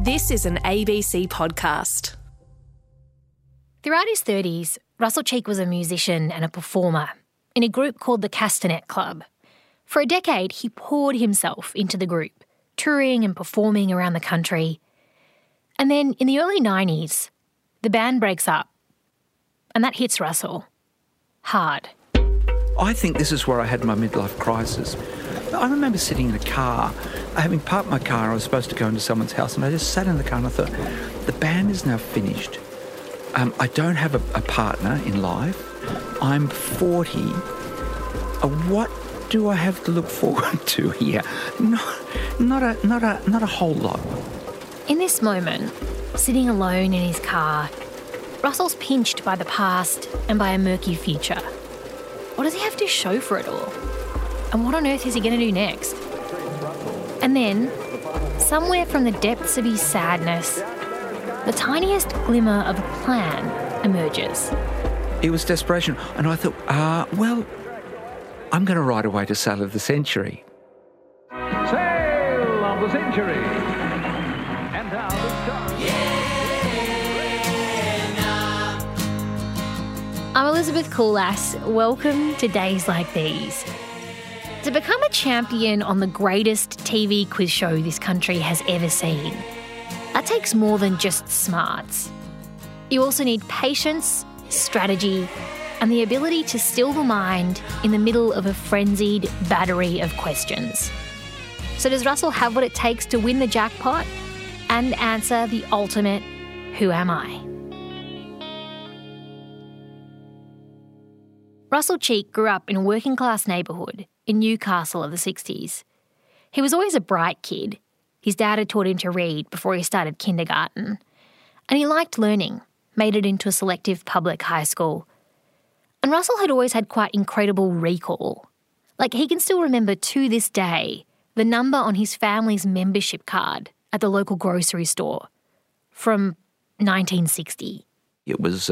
This is an ABC podcast. Throughout his 30s, Russell Cheek was a musician and a performer in a group called the Castanet Club. For a decade, he poured himself into the group, touring and performing around the country. And then in the early 90s, the band breaks up. And that hits Russell hard. I think this is where I had my midlife crisis. I remember sitting in a car, having parked my car, I was supposed to go into someone's house, and I just sat in the car and I thought, the band is now finished. I don't have a partner in life. I'm 40. What do I have to look forward to here? Not a whole lot. In this moment, sitting alone in his car, Russell's pinched by the past and by a murky future. What does he have to show for it all? And what on earth is he going to do next? And then, somewhere from the depths of his sadness, the tiniest glimmer of a plan emerges. It was desperation. And I thought, I'm going to write away to Sale of the Century. Sale of the Century. And now the star. I'm Elizabeth Coolass. Welcome to Days Like These. To become a champion on the greatest TV quiz show this country has ever seen, that takes more than just smarts. You also need patience, strategy, and the ability to still the mind in the middle of a frenzied battery of questions. So does Russell have what it takes to win the jackpot and answer the ultimate "Who am I?" Russell Cheek grew up in a working-class neighbourhood in Newcastle of the 60s. He was always a bright kid. His dad had taught him to read before he started kindergarten. And he liked learning, made it into a selective public high school. And Russell had always had quite incredible recall. Like, he can still remember to this day the number on his family's membership card at the local grocery store from 1960. It was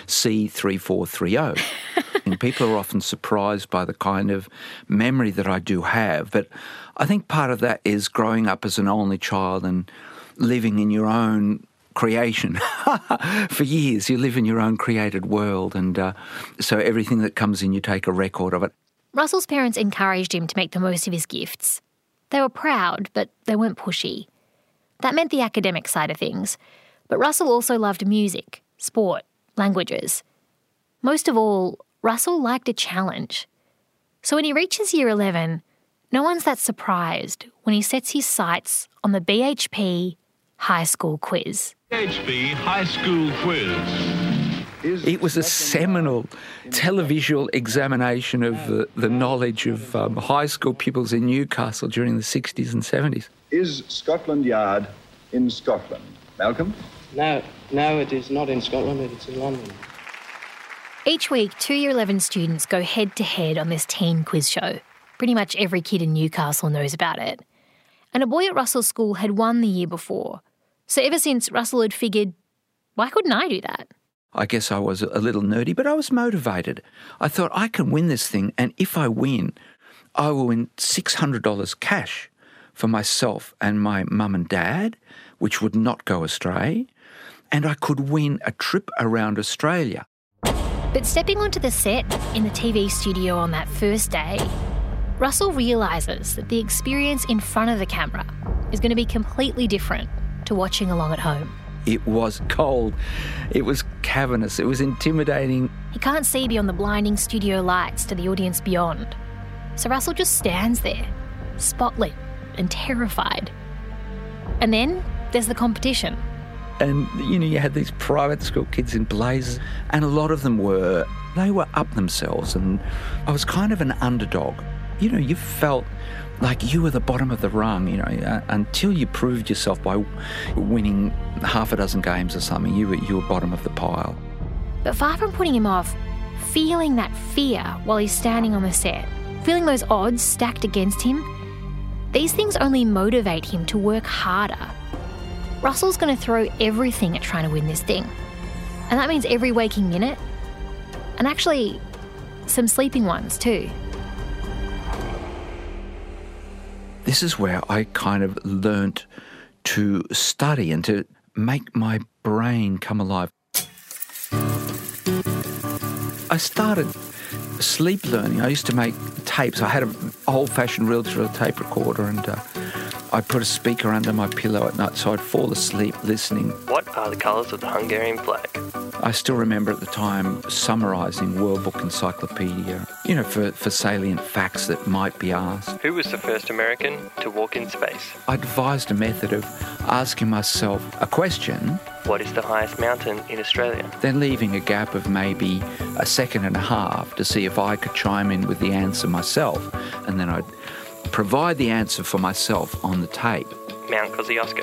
C3430. And people are often surprised by the kind of memory that I do have. But I think part of that is growing up as an only child and living in your own creation. For years, you live in your own created world. And so everything that comes in, you take a record of it. Russell's parents encouraged him to make the most of his gifts. They were proud, but they weren't pushy. That meant the academic side of things. But Russell also loved music, sport, languages. Most of all, Russell liked a challenge. So when he reaches year 11, no one's that surprised when he sets his sights on the BHP High School Quiz. BHP High School Quiz. It was a seminal televisual examination of the knowledge of high school pupils in Newcastle during the 60s and 70s. Is Scotland Yard in Scotland? Malcolm? No, it is not in Scotland, it's in London. Each week, 2 Year 11 students go head-to-head on this teen quiz show. Pretty much every kid in Newcastle knows about it. And a boy at Russell's school had won the year before. So ever since, Russell had figured, why couldn't I do that? I guess I was a little nerdy, but I was motivated. I thought, I can win this thing, and if I win, I will win $600 cash for myself and my mum and dad, which would not go astray, and I could win a trip around Australia. But stepping onto the set in the TV studio on that first day, Russell realises that the experience in front of the camera is going to be completely different to watching along at home. It was cold. It was cavernous. It was intimidating. He can't see beyond the blinding studio lights to the audience beyond. So Russell just stands there, spotlit and terrified. And then there's the competition. And, you had these private school kids in blazers, and a lot of them were up themselves, and I was kind of an underdog. You felt like you were the bottom of the rung, until you proved yourself by winning half a dozen games or something, you were bottom of the pile. But far from putting him off, feeling that fear while he's standing on the set, feeling those odds stacked against him, these things only motivate him to work harder. Russell's going to throw everything at trying to win this thing. And that means every waking minute. And actually, some sleeping ones too. This is where I kind of learnt to study and to make my brain come alive. I started sleep learning. I used to make tapes. I had an old-fashioned reel-to-reel tape recorder, and I put a speaker under my pillow at night so I'd fall asleep listening. What are the colours of the Hungarian flag? I still remember at the time summarising World Book Encyclopedia, for salient facts that might be asked. Who was the first American to walk in space? I devised a method of asking myself a question. What is the highest mountain in Australia? Then leaving a gap of maybe a second and a half to see if I could chime in with the answer myself. And then I'd provide the answer for myself on the tape. Mount Kosciuszko.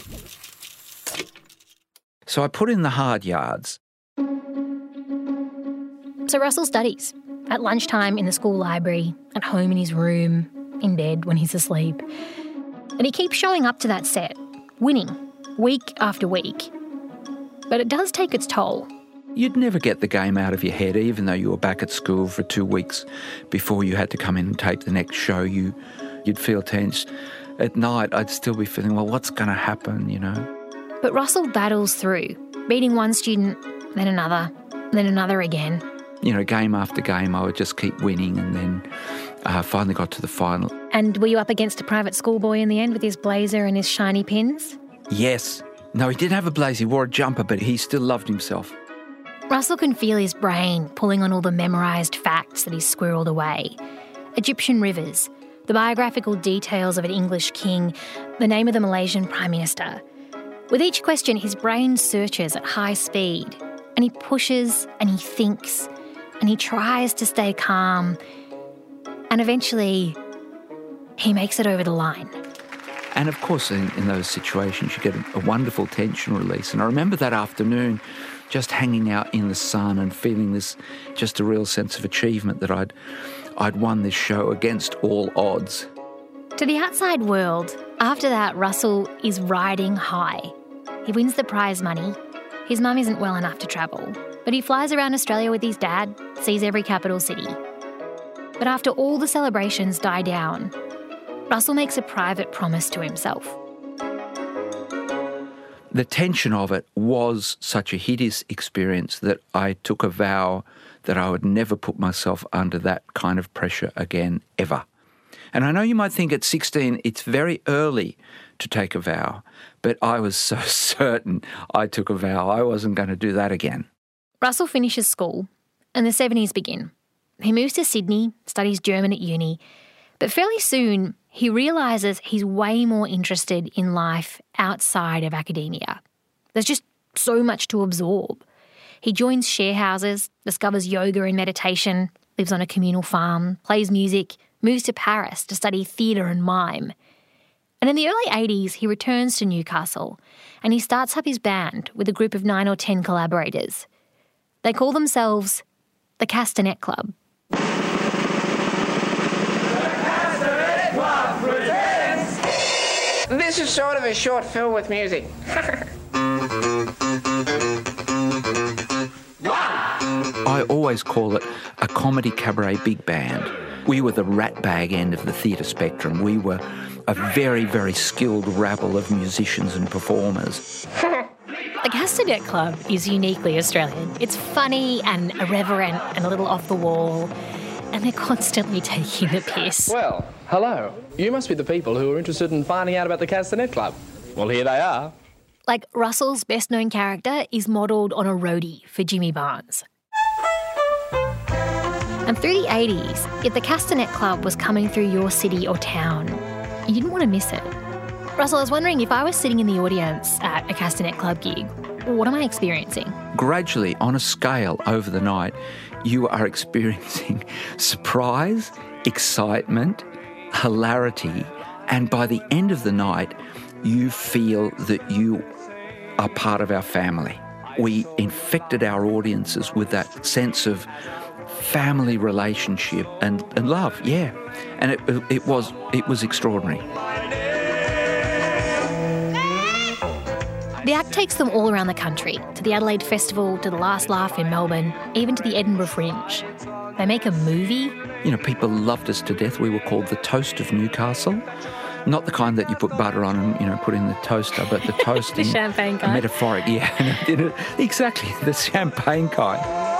So I put in the hard yards. So Russell studies. At lunchtime in the school library, at home in his room, in bed when he's asleep. And he keeps showing up to that set, winning, week after week. But it does take its toll. You'd never get the game out of your head, even though you were back at school for 2 weeks before you had to come in and tape the next show. You'd feel tense. At night, I'd still be feeling, well, what's going to happen, But Russell battles through, beating one student, then another again. Game after game, I would just keep winning, and then finally got to the final. And were you up against a private schoolboy in the end with his blazer and his shiny pins? Yes. No, he didn't have a blazer. He wore a jumper, but he still loved himself. Russell can feel his brain pulling on all the memorised facts that he's squirreled away. Egyptian rivers, the biographical details of an English king, the name of the Malaysian Prime Minister. With each question, his brain searches at high speed, and he pushes and he thinks and he tries to stay calm, and eventually he makes it over the line. And of course, in those situations, you get a wonderful tension release. And I remember that afternoon just hanging out in the sun and feeling this, just a real sense of achievement that I'd won this show against all odds. To the outside world, after that, Russell is riding high. He wins the prize money. His mum isn't well enough to travel, but he flies around Australia with his dad, sees every capital city. But after all the celebrations die down, Russell makes a private promise to himself. The tension of it was such a hideous experience that I took a vow that I would never put myself under that kind of pressure again, ever. And I know you might think at 16 it's very early to take a vow, but I was so certain I took a vow I wasn't going to do that again. Russell finishes school and the 70s begin. He moves to Sydney, studies German at uni, but fairly soon he realises he's way more interested in life outside of academia. There's just so much to absorb. He joins share houses, discovers yoga and meditation, lives on a communal farm, plays music, moves to Paris to study theatre and mime. And in the early 80s, he returns to Newcastle and he starts up his band with a group of 9 or 10 collaborators. They call themselves the Castanet Club. This is sort of a short film with music. I always call it a comedy cabaret big band. We were the ratbag end of the theatre spectrum. We were a very, very skilled rabble of musicians and performers. The Castanet Club is uniquely Australian. It's funny and irreverent and a little off the wall, and they're constantly taking the piss. Well, hello. You must be the people who are interested in finding out about the Castanet Club. Well, here they are. Like, Russell's best-known character is modelled on a roadie for Jimmy Barnes. And through the 80s, if the Castanet Club was coming through your city or town, you didn't want to miss it. Russell, I was wondering, if I was sitting in the audience at a Castanet Club gig, what am I experiencing? Gradually, on a scale over the night, you are experiencing surprise, excitement, hilarity, and by the end of the night, you feel that you are part of our family. We infected our audiences with that sense of family relationship and love, yeah. And it was extraordinary. The act takes them all around the country, to the Adelaide Festival, to the Last Laugh in Melbourne, even to the Edinburgh Fringe. They make a movie. You know, people loved us to death. We were called the Toast of Newcastle. Not the kind that you put butter on and, put in the toaster, but the toast The champagne kind. Metaphoric, yeah. Exactly, the champagne kind.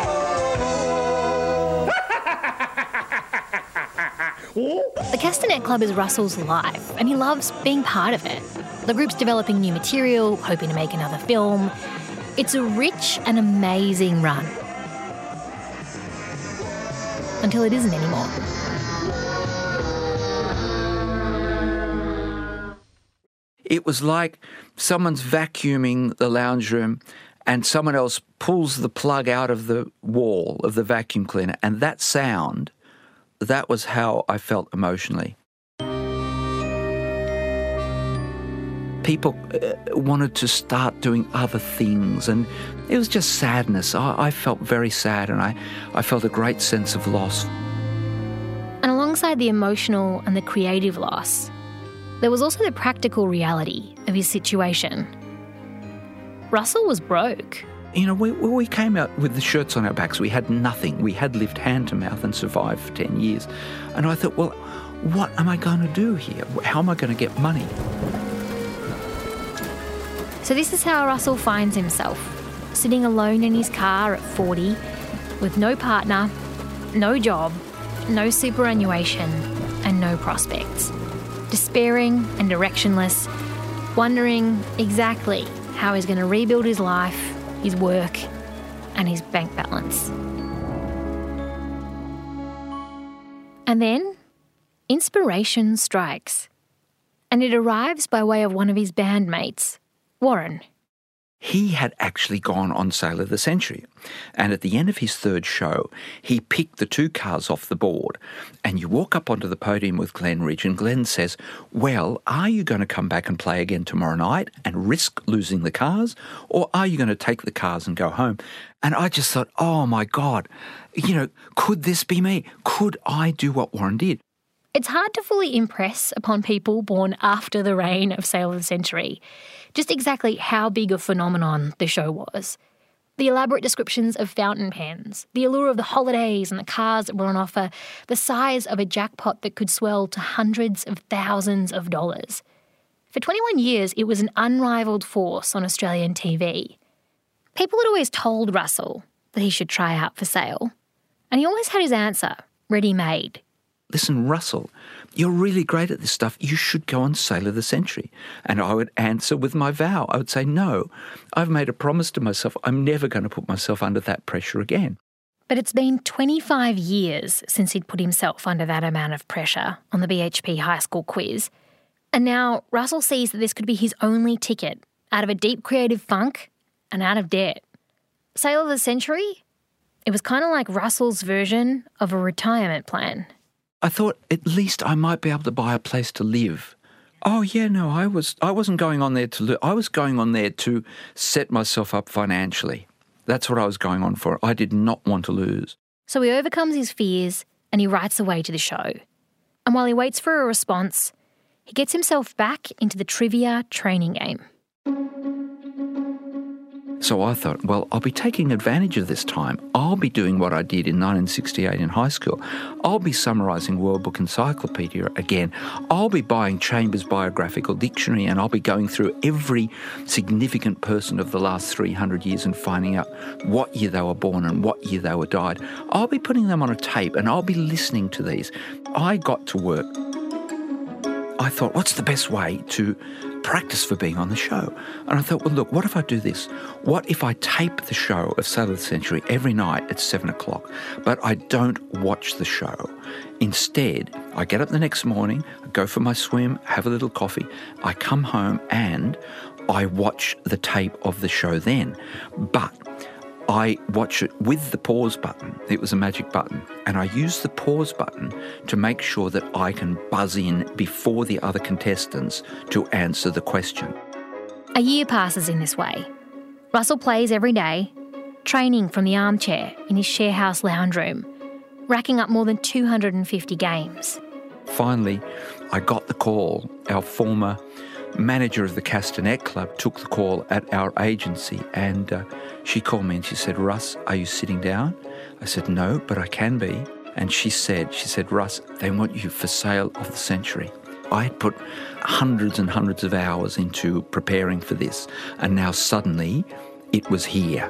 The Castanet Club is Russell's life, and he loves being part of it. The group's developing new material, hoping to make another film. It's a rich and amazing run. Until it isn't anymore. It was like someone's vacuuming the lounge room and someone else pulls the plug out of the wall of the vacuum cleaner, and that sound, that was how I felt emotionally. People wanted to start doing other things, and it was just sadness. I felt very sad, and I felt a great sense of loss. And alongside the emotional and the creative loss, there was also the practical reality of his situation. Russell was broke. We came out with the shirts on our backs. We had nothing. We had lived hand to mouth and survived for 10 years. And I thought, well, what am I going to do here? How am I going to get money? So this is how Russell finds himself, sitting alone in his car at 40, with no partner, no job, no superannuation, and no prospects. Despairing and directionless, wondering exactly how he's going to rebuild his life, his work, and his bank balance. And then, inspiration strikes. And it arrives by way of one of his bandmates, Warren. He had actually gone on Sale of the Century, and at the end of his third show, he picked the 2 cars off the board, and you walk up onto the podium with Glenn Ridge, and Glenn says, well, are you going to come back and play again tomorrow night and risk losing the cars, or are you going to take the cars and go home? And I just thought, oh my God, could this be me? Could I do what Warren did? It's hard to fully impress upon people born after the reign of Sale of the Century just exactly how big a phenomenon the show was. The elaborate descriptions of fountain pens, the allure of the holidays and the cars that were on offer, the size of a jackpot that could swell to hundreds of thousands of dollars. For 21 years, it was an unrivalled force on Australian TV. People had always told Russell that he should try out for Sale, and he always had his answer ready-made. Listen, Russell, you're really great at this stuff. You should go on Sale of the Century. And I would answer with my vow. I would say, no, I've made a promise to myself. I'm never going to put myself under that pressure again. But it's been 25 years since he'd put himself under that amount of pressure on the BHP high school quiz. And now Russell sees that this could be his only ticket out of a deep creative funk and out of debt. Sale of the Century? It was kind of like Russell's version of a retirement plan. I thought at least I might be able to buy a place to live. Oh, yeah, no, I wasn't going on there to live. I was going on there to set myself up financially. That's what I was going on for. I did not want to lose. So he overcomes his fears and he writes away to the show. And while he waits for a response, he gets himself back into the trivia training game. So I thought, well, I'll be taking advantage of this time. I'll be doing what I did in 1968 in high school. I'll be summarising World Book Encyclopedia again. I'll be buying Chambers' Biographical Dictionary, and I'll be going through every significant person of the last 300 years and finding out what year they were born and what year they were died. I'll be putting them on a tape and I'll be listening to these. I got to work. I thought, what's the best way to practice for being on the show? And I thought, well, look, what if I do this? What if I tape the show of Sale of the Century every night at 7 o'clock, but I don't watch the show? Instead, I get up the next morning, I go for my swim, have a little coffee, I come home and I watch the tape of the show then. But I watch it with the pause button. It was a magic button. And I use the pause button to make sure that I can buzz in before the other contestants to answer the question. A year passes in this way. Russell plays every day, training from the armchair in his sharehouse lounge room, racking up more than 250 games. Finally, I got the call. Our former manager of the Castanet Club took the call at our agency, and she called me and she said, Russ, are you sitting down? I said, no, but I can be. And she said, Russ, they want you for Sale of the Century. I had put hundreds and hundreds of hours into preparing for this, and now suddenly it was here.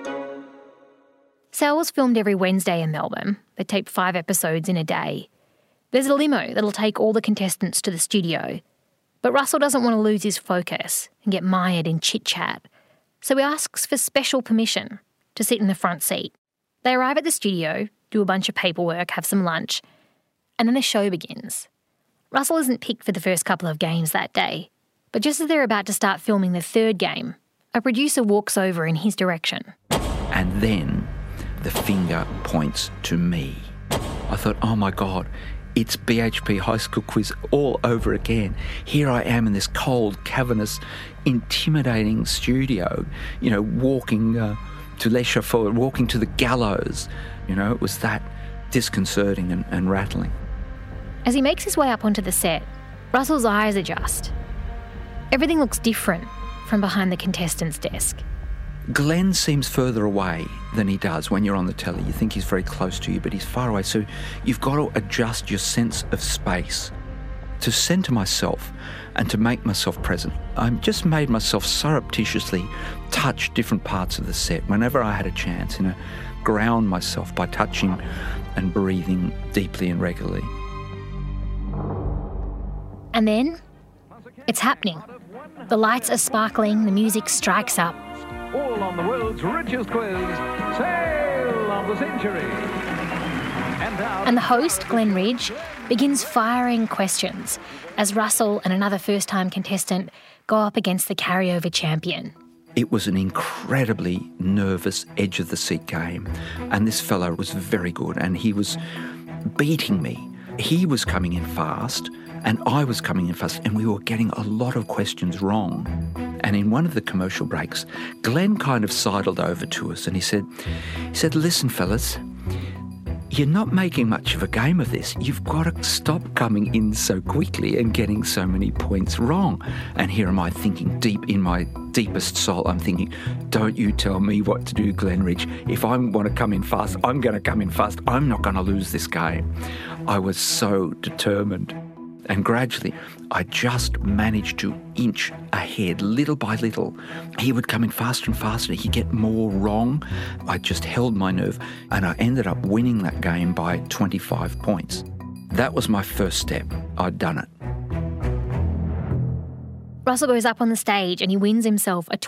Sal was filmed every Wednesday in Melbourne. They taped 5 episodes in a day. There's a limo that'll take all the contestants to the studio. But Russell doesn't want to lose his focus and get mired in chit-chat. So he asks for special permission to sit in the front seat. They arrive at the studio, do a bunch of paperwork, have some lunch, and then the show begins. Russell isn't picked for the first couple of games that day, but just as they're about to start filming the 3rd game, a producer walks over in his direction. And then the finger points to me. I thought, oh my God, it's BHP High School Quiz all over again. Here I am in this cold, cavernous, intimidating studio, walking to Les Chauffeurs, walking to the gallows. It was that disconcerting and rattling. As he makes his way up onto the set, Russell's eyes adjust. Everything looks different from behind the contestant's desk. Glenn seems further away than he does when you're on the telly. You think he's very close to you, but he's far away. So you've got to adjust your sense of space to centre myself and to make myself present. I just made myself surreptitiously touch different parts of the set whenever I had a chance, ground myself by touching and breathing deeply and regularly. And then it's happening. The lights are sparkling, the music strikes up. All on the world's richest quiz, Sale of the Century. And the host, Glenn Ridge, begins firing questions as Russell and another first-time contestant go up against the carryover champion. It was an incredibly nervous, edge-of-the-seat game, and this fellow was very good, and he was beating me. He was coming in fast, and I was coming in fast, and we were getting a lot of questions wrong. And in one of the commercial breaks, Glenn kind of sidled over to us and he said, listen, fellas, you're not making much of a game of this. You've got to stop coming in so quickly and getting so many points wrong. And here am I thinking deep in my deepest soul, I'm thinking, don't you tell me what to do, Glenn Ridge. If I want to come in fast, I'm going to come in fast. I'm not going to lose this game. I was so determined. And gradually, I just managed to inch ahead, little by little. He would come in faster and faster. He'd get more wrong. I just held my nerve, and I ended up winning that game by 25 points. That was my first step. I'd done it. Russell goes up on the stage and he wins himself a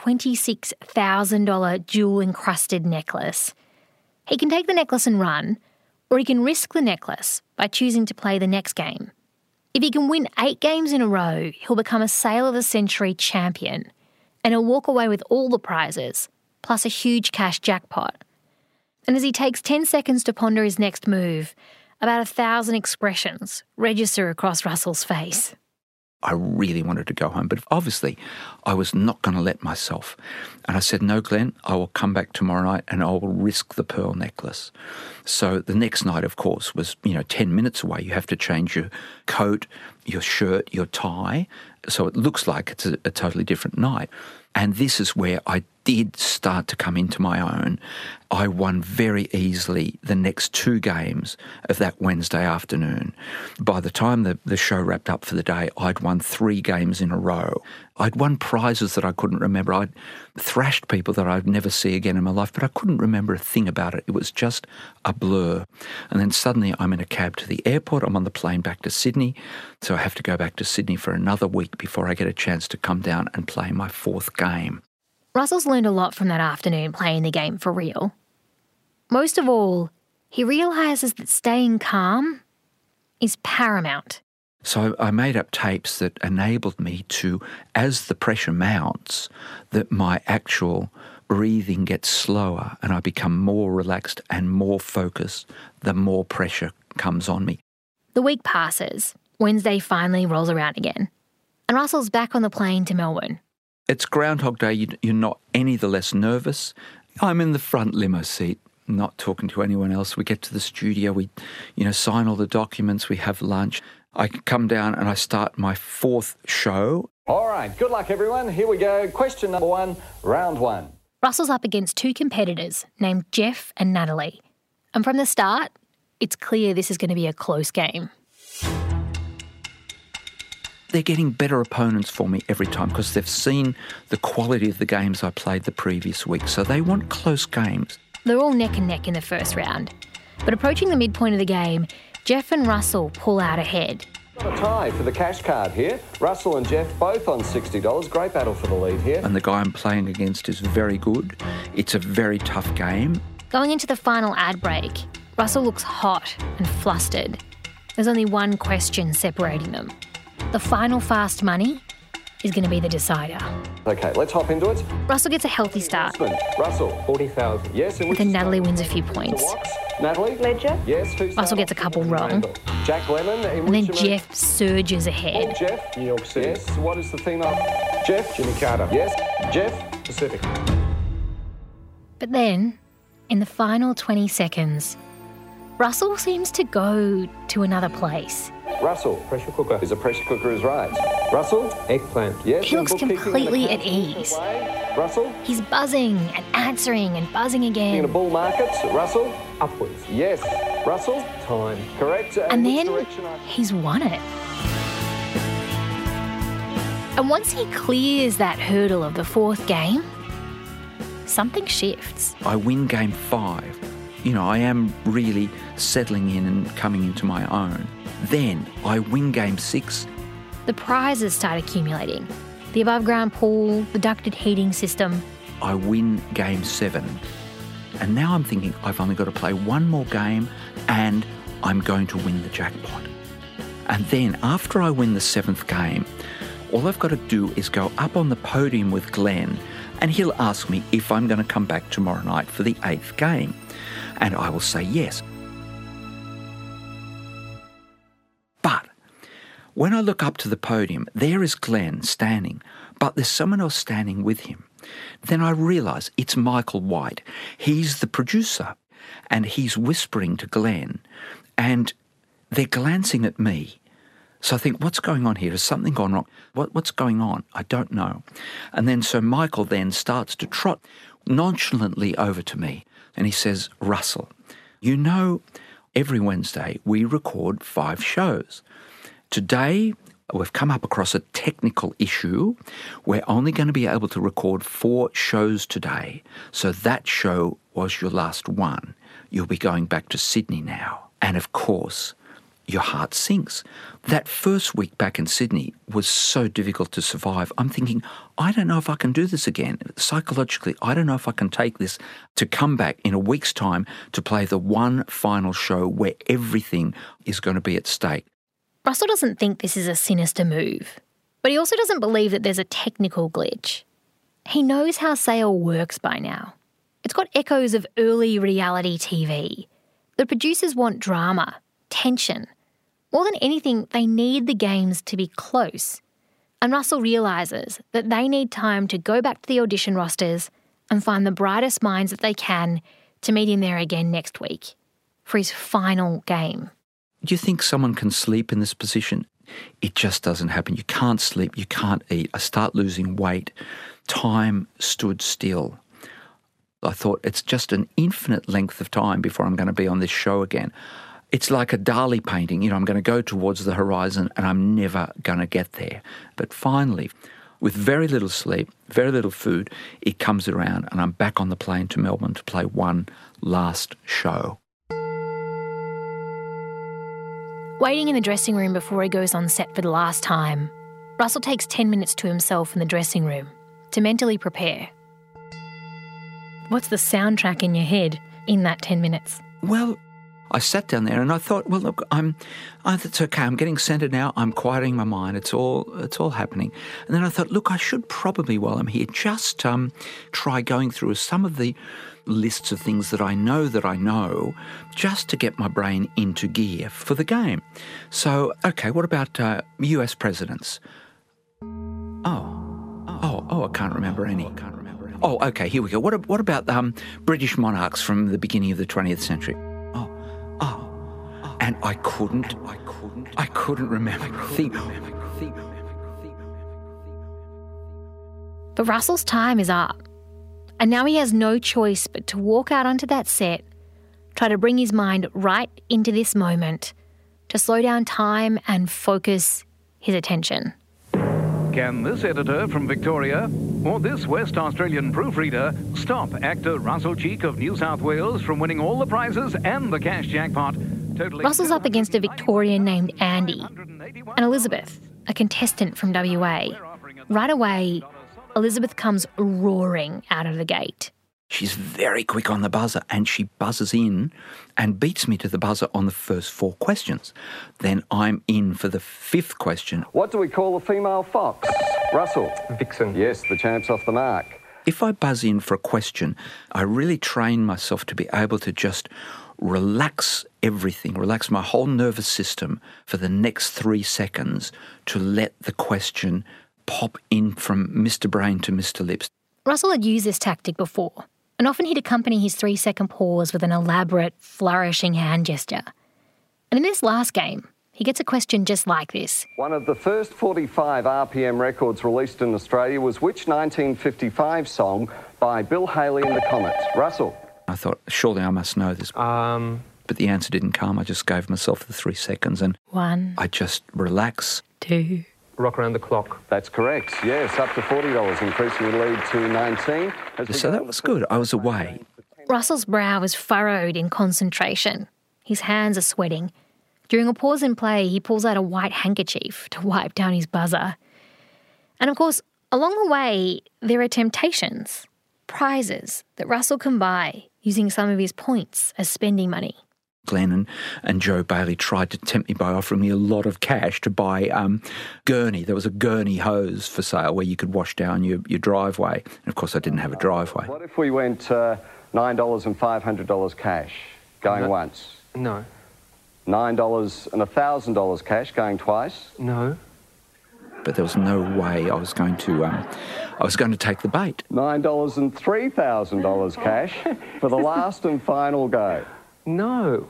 $26,000 jewel-encrusted necklace. He can take the necklace and run, or he can risk the necklace by choosing to play the next game. If he can win 8 games in a row, he'll become a Sale of the Century champion, and he'll walk away with all the prizes, plus a huge cash jackpot. And as he takes 10 seconds to ponder his next move, about 1,000 expressions register across Russell's face. I really wanted to go home, but obviously I was not going to let myself. And I said, no, Glenn, I will come back tomorrow night and I will risk the pearl necklace. So the next night, of course, was, 10 minutes away. You have to change your coat, your shirt, your tie. So it looks like it's a totally different night. And this is where I did start to come into my own. I won very easily the next 2 games of that Wednesday afternoon. By the time the show wrapped up for the day, I'd won 3 games in a row. I'd won prizes that I couldn't remember. I'd thrashed people that I'd never see again in my life, but I couldn't remember a thing about it. It was just a blur. And then suddenly I'm in a cab to the airport. I'm on the plane back to Sydney. So I have to go back to Sydney for another week before I get a chance to come down and play my 4th game. Russell's learned a lot from that afternoon playing the game for real. Most of all, he realises that staying calm is paramount. So I made up tapes that enabled me to, as the pressure mounts, that my actual breathing gets slower and I become more relaxed and more focused the more pressure comes on me. The week passes. Wednesday finally rolls around again. And Russell's back on the plane to Melbourne. It's Groundhog Day. You're not any the less nervous. I'm in the front limo seat, not talking to anyone else. We get to the studio. We, sign all the documents. We have lunch. I come down and I start my 4th show. All right. Good luck, everyone. Here we go. Question number 1, round 1. Russell's up against 2 competitors named Jeff and Natalie. And from the start, it's clear this is going to be a close game. they're getting better opponents for me every time because they've seen the quality of the games I played the previous week. So they want close games. They're all neck and neck in the first round. But approaching the midpoint of the game, Jeff and Russell pull out ahead. A tie for the cash card here. Russell and Jeff both on $60. Great battle for the lead here. And the guy I'm playing against is very good. It's a very tough game. Going into the final ad break, Russell looks hot and flustered. There's only one question separating them. The final fast money is going to be the decider. Okay, let's hop into it. Russell gets a healthy start. Russell, 40,000. Yes. And then Natalie wins a few points. Natalie? Ledger? Yes. Russell gets a couple wrong. Jack Lemmon. And then Jeff surges ahead. Jeff? New York City. Yes. What is the thing up? Jeff? Jimmy Carter. Yes. Jeff? Pacific. But then, in the final 20 seconds, Russell seems to go to another place. Russell, pressure cooker. Is a pressure cooker is right. Russell, eggplant. Yes. He looks completely at ease. Russell, he's buzzing and answering and buzzing again. In a bull market. Russell, upwards. Yes. Russell, time. Correct. And then he's won it. And once he clears that hurdle of the fourth game, something shifts. I win game 5. You know, I am really settling in and coming into my own. Then I win game 6. The prizes start accumulating. The above-ground pool, the ducted heating system. I win game 7. And now I'm thinking I've only got to play one more game and I'm going to win the jackpot. And then after I win the 7th game, all I've got to do is go up on the podium with Glenn and he'll ask me if I'm going to come back tomorrow night for the 8th game. And I will say yes. But when I look up to the podium, there is Glenn standing, but there's someone else standing with him. Then I realise it's Michael White. He's the producer, and he's whispering to Glenn, and they're glancing at me. So I think, what's going on here? Has something gone wrong? What's going on? I don't know. And then so Michael then starts to trot nonchalantly over to me, and he says, Russell, you know, every Wednesday we record 5 shows. Today we've come up across a technical issue. We're only going to be able to record 4 shows today. So that show was your last one. You'll be going back to Sydney now. And of course, your heart sinks. That first week back in Sydney was so difficult to survive. I'm thinking, I don't know if I can do this again. Psychologically, I don't know if I can take this to come back in a week's time to play the one final show where everything is going to be at stake. Russell doesn't think this is a sinister move, but he also doesn't believe that there's a technical glitch. He knows how Sale works by now. It's got echoes of early reality TV. The producers want drama, tension. More than anything, they need the games to be close. And Russell realises that they need time to go back to the audition rosters and find the brightest minds that they can to meet him there again next week for his final game. Do you think someone can sleep in this position? It just doesn't happen. You can't sleep, you can't eat. I start losing weight. Time stood still. I thought it's just an infinite length of time before I'm going to be on this show again. It's like a Dali painting, you know, I'm going to go towards the horizon and I'm never going to get there. But finally, with very little sleep, very little food, it comes around and I'm back on the plane to Melbourne to play one last show. Waiting in the dressing room before he goes on set for the last time, Russell takes 10 minutes to himself in the dressing room to mentally prepare. What's the soundtrack in your head in that 10 minutes? Well, I sat down there and I thought, well, look, it's okay. I'm getting centred now. I'm quieting my mind. It's all happening. And then I thought, look, I should probably, while I'm here, just try going through some of the lists of things that I know, just to get my brain into gear for the game. So, okay, what about US presidents? Oh, I can't remember any. Oh, okay, here we go. What about British monarchs from the beginning of the 20th century? And I couldn't remember a thing. But Russell's time is up. And now he has no choice but to walk out onto that set, try to bring his mind right into this moment, to slow down time and focus his attention. Can this editor from Victoria or this West Australian proofreader stop actor Russell Cheek of New South Wales from winning all the prizes and the cash jackpot? Russell's up against a Victorian named Andy and Elizabeth, a contestant from WA. Right away, Elizabeth comes roaring out of the gate. She's very quick on the buzzer and she buzzes in and beats me to the buzzer on the first 4 questions. Then I'm in for the 5th question. What do we call a female fox? Russell. Vixen. Yes, the champ's off the mark. If I buzz in for a question, I really train myself to be able to just relax everything, relax my whole nervous system for the next 3 seconds to let the question pop in from Mr. Brain to Mr. Lips. Russell had used this tactic before, and often he'd accompany his 3-second pause with an elaborate, flourishing hand gesture. And in this last game, he gets a question just like this. One of the first 45 RPM records released in Australia was which 1955 song by Bill Haley and the Comets? Russell. I thought, surely I must know this. But the answer didn't come. I just gave myself the 3 seconds and 1. I just relax. 2. Rock Around the Clock. That's correct. Yes, up to $40, increasing the lead to 19. So that was good. I was away. Russell's brow is furrowed in concentration. His hands are sweating. During a pause in play, he pulls out a white handkerchief to wipe down his buzzer. And of course, along the way, there are temptations, prizes that Russell can buy using some of his points as spending money. Glenn and Joe Bailey tried to tempt me by offering me a lot of cash to buy gurney. There was a gurney hose for sale where you could wash down your driveway. And of course, I didn't have a driveway. What if we went $9 and $500 cash going once? No. $9 and $1,000 cash going twice? No. But there was no way I was going to take the bait. $9 and $3,000 cash for the last and final go. No.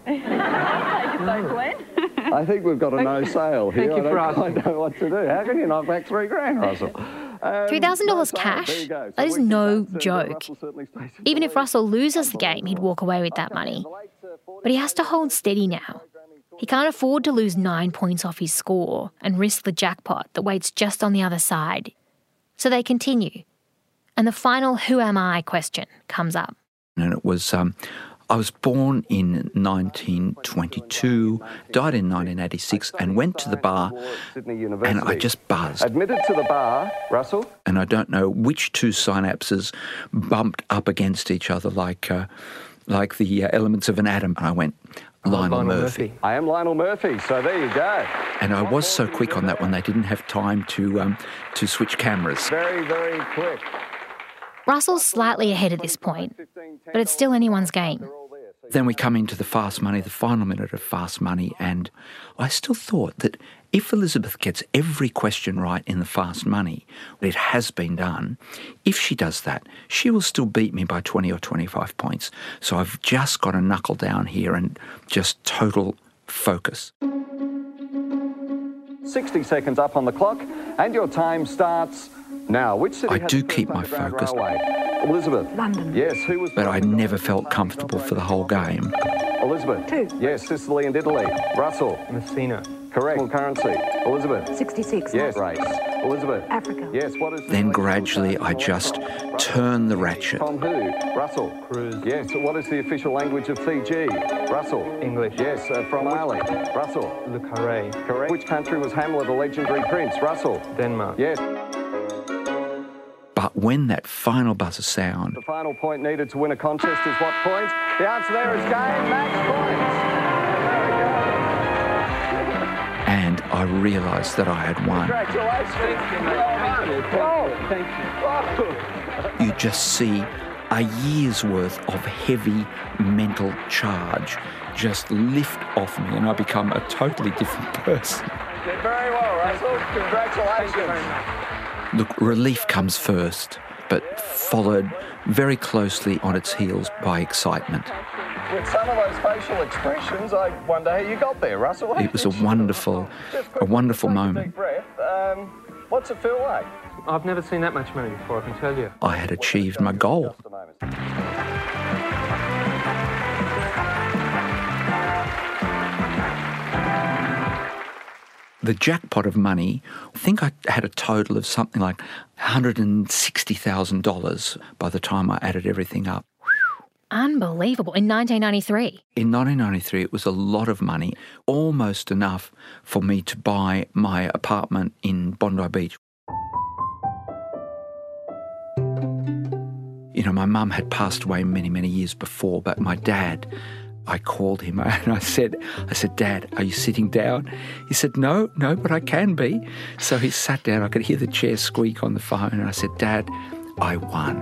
I think we've got a no sale here. Thank you for asking. I don't know what to do. How can you knock back $3,000, Russell? $3,000 cash? That is no joke. Even if Russell loses the game, he'd walk away with that money. But he has to hold steady now. He can't afford to lose 9 points off his score and risk the jackpot that waits just on the other side. So they continue. And the final who am I question comes up. And it was... I was born in 1922, died in 1986, and went to the bar, and I just buzzed. Admitted to the bar, Russell. And I don't know which 2 synapses bumped up against each other like the elements of an atom. And I went, Lionel Murphy. I am Lionel Murphy, so there you go. And I was so quick on that one, they didn't have time to switch cameras. Very, very quick. Russell's slightly ahead at this point, but it's still anyone's game. Then we come into the Fast Money, the final minute of Fast Money, and I still thought that if Elizabeth gets every question right in the Fast Money, it has been done, if she does that, she will still beat me by 20 or 25 points. So I've just got to knuckle down here and just total focus. 60 seconds up on the clock, and your time starts now. Which city I do keep my focus. Elizabeth. London. Yes, who was... But I never felt comfortable for the whole game. Elizabeth. 2. Yes, Sicily and Italy. Russell. Messina. Correct. Currency. Elizabeth. 66. Yes. Race. Elizabeth. Africa. Yes, what is... Then gradually I just turn the ratchet. From who? Russell. Cruise. Yes, what is the official language of Fiji? Russell. English. Yes, from Mali. Russell. Le Carré. Correct. Which country was Hamlet a legendary prince? Russell. Denmark. Yes. But when that final buzzer sound... The final point needed to win a contest is what point? The answer there is game match points. And I realised that I had won. Congratulations. You just see a year's worth of heavy mental charge just lift off me and I become a totally different person. Did very well, Russell. Congratulations. Look, relief comes first, but followed very closely on its heels by excitement. With some of those facial expressions, I wonder how you got there, Russell. It was a wonderful moment. Deep breath. What's it feel like? I've never seen that much money before, I can tell you. I had achieved my goal. the jackpot of money, I think I had a total of something like $160,000 by the time I added everything up. Unbelievable. In 1993? In 1993, it was a lot of money, almost enough for me to buy my apartment in Bondi Beach. You know, my mum had passed away many, many years before, but my dad, I called him and I said, Dad, are you sitting down? He said, no, but I can be. So he sat down. I could hear the chair squeak on the phone and I said, Dad, I won.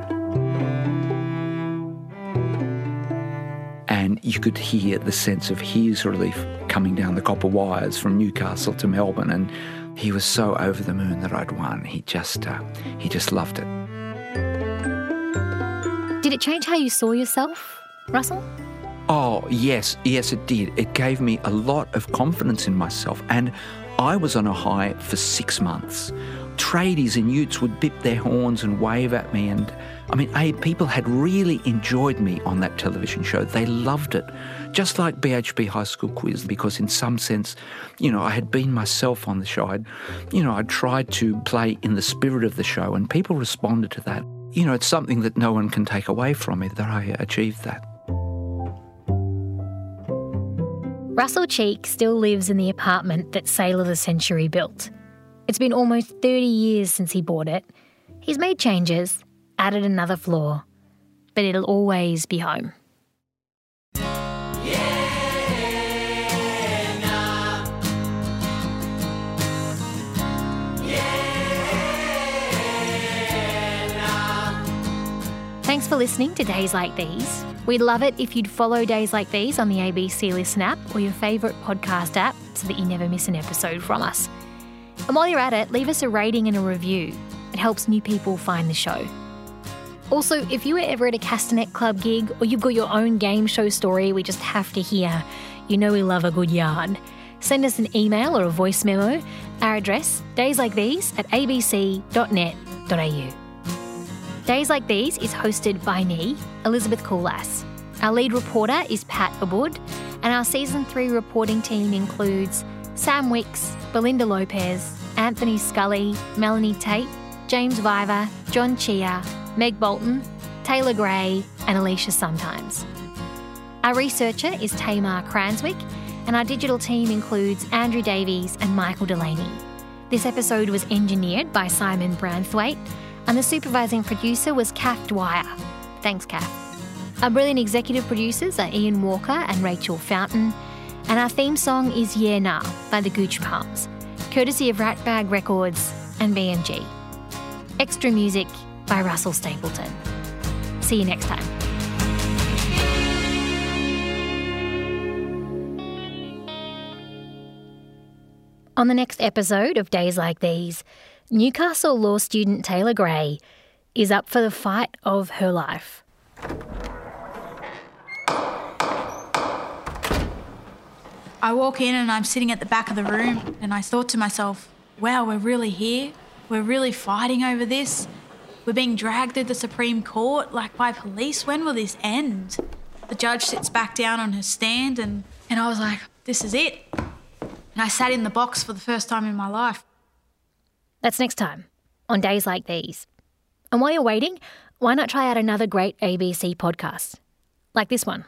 And you could hear the sense of his relief coming down the copper wires from Newcastle to Melbourne. And he was so over the moon that I'd won. He just loved it. Did it change how you saw yourself, Russell? Oh, yes, it did. It gave me a lot of confidence in myself. And I was on a high for 6 months. Tradies and utes would bip their horns and wave at me. And people had really enjoyed me on that television show. They loved it. Just like BHP High School Quiz, because in some sense, I had been myself on the show. I'd tried to play in the spirit of the show and people responded to that. It's something that no one can take away from me, that I achieved that. Russell Cheek still lives in the apartment that Sailor of the Century built. It's been almost 30 years since he bought it. He's made changes, added another floor, but it'll always be home. Thanks for listening to Days Like These. We'd love it if you'd follow Days Like These on the ABC Listen app or your favourite podcast app so that you never miss an episode from us. And while you're at it, leave us a rating and a review. It helps new people find the show. Also, if you were ever at a Castanet Club gig or you've got your own game show story we just have to hear, we love a good yarn. Send us an email or a voice memo. Our address, dayslikethese@abc.net.au. Days Like These is hosted by me, Elizabeth Coulas. Our lead reporter is Pat Aboud, and our Season 3 reporting team includes Sam Wicks, Belinda Lopez, Anthony Scully, Melanie Tate, James Viver, John Chia, Meg Bolton, Taylor Gray, and Alicia Sometimes. Our researcher is Tamar Cranswick, and our digital team includes Andrew Davies and Michael Delaney. This episode was engineered by Simon Branthwaite, and the supervising producer was Kath Dwyer. Thanks, Kath. Our brilliant executive producers are Ian Walker and Rachel Fountain, and our theme song is Yeah Nah by the Gooch Palms, courtesy of Ratbag Records and BMG. Extra music by Russell Stapleton. See you next time. On the next episode of Days Like These, Newcastle law student Taylor Gray is up for the fight of her life. I walk in and I'm sitting at the back of the room and I thought to myself, wow, we're really here. We're really fighting over this. We're being dragged through the Supreme Court, by police. When will this end? The judge sits back down on her stand and I was like, this is it. And I sat in the box for the first time in my life. That's next time on Days Like These. And while you're waiting, why not try out another great ABC podcast, like this one?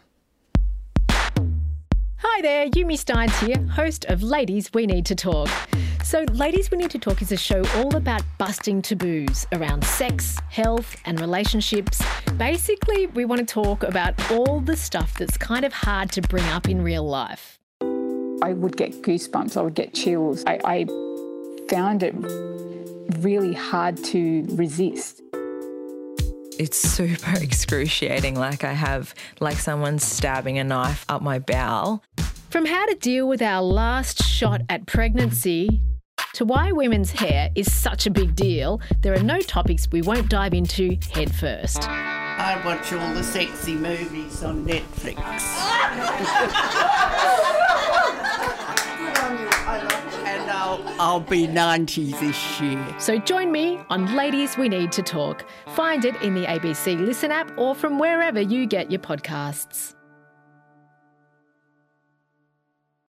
Hi there, Yumi Steins here, host of Ladies We Need to Talk. So Ladies We Need to Talk is a show all about busting taboos around sex, health and relationships. Basically, we want to talk about all the stuff that's kind of hard to bring up in real life. I would get goosebumps, I would get chills. I found it really hard to resist. It's super excruciating, I have someone stabbing a knife up my bowel. From how to deal with our last shot at pregnancy to why women's hair is such a big deal, there are no topics we won't dive into head first. I watch all the sexy movies on Netflix. And I'll be 90 this year. So join me on Ladies We Need to Talk. Find it in the ABC Listen app or from wherever you get your podcasts.